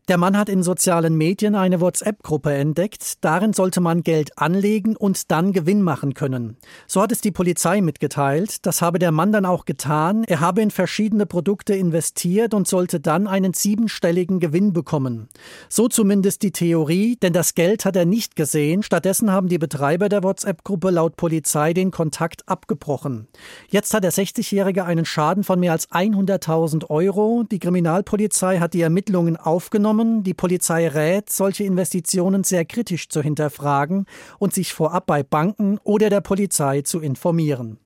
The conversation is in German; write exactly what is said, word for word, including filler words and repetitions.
Der Mann hat in sozialen Medien eine WhatsApp-Gruppe entdeckt. Darin sollte man Geld anlegen und dann Gewinn machen können. So hat es die Polizei mitgeteilt. Das habe der Mann dann auch getan. Er habe in verschiedene Produkte investiert und sollte dann einen siebenstelligen Gewinn bekommen. So zumindest die Theorie, denn das Geld hat er nicht gesehen. Stattdessen haben die Betreiber der WhatsApp-Gruppe laut Polizei den Kontakt abgebrochen. Jetzt hat der sechzigjährige einen Schaden von mehr als hunderttausend Euro. Die Kriminalpolizei hat die Ermittlungen aufgenommen. Die Polizei rät, solche Investitionen sehr kritisch zu hinterfragen und sich vorab bei Banken oder der Polizei zu informieren.